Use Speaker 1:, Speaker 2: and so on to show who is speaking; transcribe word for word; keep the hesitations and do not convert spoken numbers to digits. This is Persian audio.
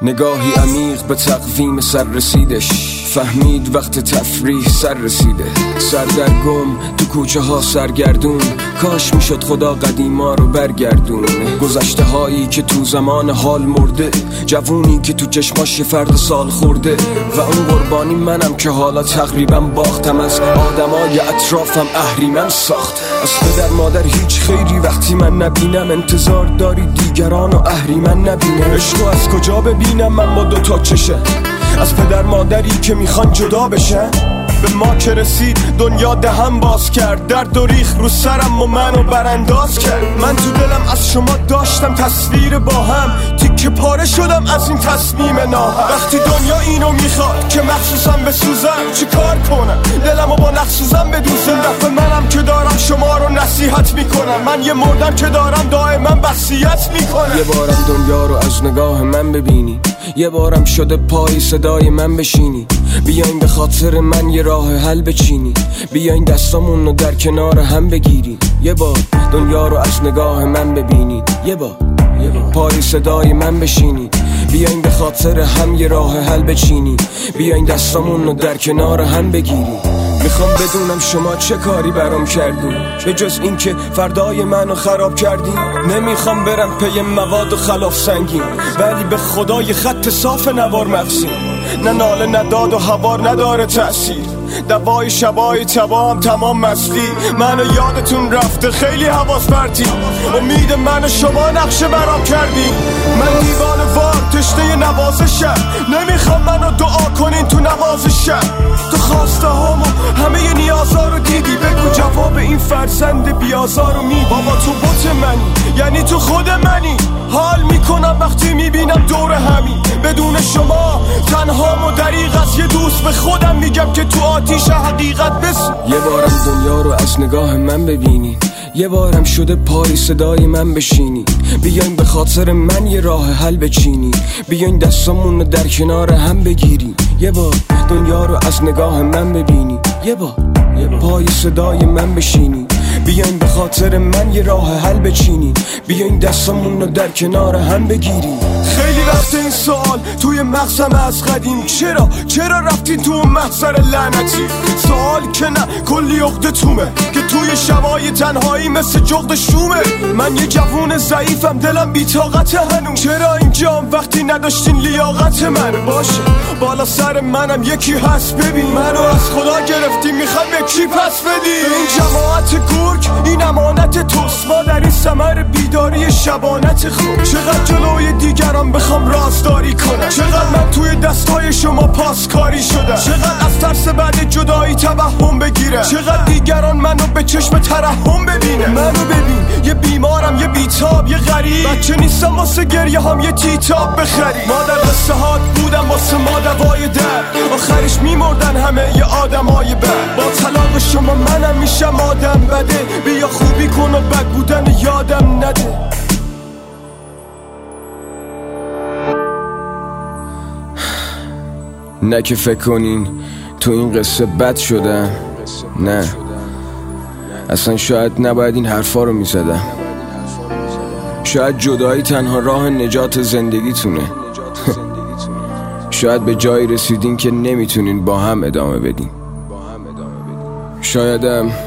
Speaker 1: نگاهی عمیق به تقویم سر رسیدش، فهمید وقت تفریح سر رسیده. سردرگم تو کوچه ها سرگردون، کاش میشد خدا قدیما رو برگردون. گذشته هایی که تو زمان حال مرده، جوونی که تو چشماش یه فرد سال خورده. و اون قربانی منم که حالا تقریبا باختم، از آدمای اطرافم اهریمن ساخت. از پدر مادر هیچ خیری وقتی من نبینم، انتظار داری دیگران و اهریمن نبینه. عشقو از کجا ببینم من با دوتا چشه، از پدر مادری که میخوان جدا بشن. به ما که رسید دنیا دهم باز کرد، درد و ریخ رو سرم و منو برانداز کرد. من تو دلم از شما داشتم تصویر با هم، تیکه پاره شدم از این تصمیم ناهم. وقتی دنیا اینو میخواد که مخصوصم بسوزم، چی کار کنم دلمو با نخسوزم بدوزم. دفعه منم که دارم شما رو نصیحت میکنم، من یه مردم که دارم دائما وصیت میکنم. یه بارم دنیا رو از نگاه من ببینی، یه بارم شده پای صدای من بشینی. بیاین به خاطر من یه راه حل بچینی، بیاین دستامون رو در کنار هم بگیری. یه بار دنیا رو از نگاه من ببینی، یه بار پای صدای من بشینی. بیاین به خاطر هم یه راه حل بچینی، بیاین دستامون رو در کنار هم بگیری. میخوام بدونم شما چه کاری برام کردین، به جز این که فردای منو خراب کردین. نمیخوام برم پی مواد و خلاف سنگین، ولی به خدای خط صاف نوار مغزین. نه ناله نداد و هوار نداره تأثیر، دوای شبای تبام تمام مستی. منو یادتون رفته خیلی حواس پرتی، امید من شما نقشه برام کردی. من دیوانه وار تشنه نوازشم، نمیخوام منو دعا کنین تو نوازشم. تو خواسته هامو همه نیازا رو دیدی، بگو جواب این فرزند بیازار رو میدی. بابا تو بوت منی، یعنی تو خود منی. حال میکنم وقتی میبینم دور همین، بدون شما تنهام و دریغ از یه دوست به خودم میگم که تو آتیش حقیقت بس. یه بارم دنیا رو از نگاه من ببینی، یه بارم شده پای صدای من بشینی. بیاین به خاطر من یه راه حل بچینی، بیاین دستامون رو در کنار هم بگیری. یه بار دنیا رو از نگاه من ببینی، یه بار پای صدای من بشینی. بیاین به خاطر من یه راه حل بچینی، بیاین دستامون رو در کنار هم بگیری. خیلی وقت این سوال توی مغزم از قدیم، چرا چرا رفتین تو اون محضر لعنتی؟ سوال که نه کلی عقده تومه که توی شبای تنهایی مثل جغد شومه. من یه جوون ضعیفم دلم بی‌طاقت هنوز، چرا اینجام وقتی نداشتین لیاقت من؟ باشه بالا سر منم یکی هست، ببین منو از خدا گرفتیم میخوام یکی پس بدی. این جماعت گرگ این امانت توست، ما در این ثمر بیداری شبانت خود. چقدر جلوی دیگران بخوام رازداری کنم، چقدر من توی دستای شما پاسکاری شدم، چقدر از ترس بعد جدایی توهم بگیره، چقدر دیگران منو به چشم ترحم ببینه. منو ببین یه بیمارم یه بیتاب یه غریب، بچه نیستم واسه گریه هم یه تیتاب بخری. ما در قصه هات بودم واسه ما دوای درد، آخرش میمردن همه یه آدمای بد. با طلاق شما منم میشم آدم بده، بیا خوبی کن و بد بودن یادم نده. نه که فکر کنین تو این قصه بد شدم، نه اصلا شاید نباید این حرفا رو میزدم. شاید جدایی تنها راه نجات زندگیتونه. شاید به جایی رسیدین که نمیتونین با هم ادامه بدین. شایدم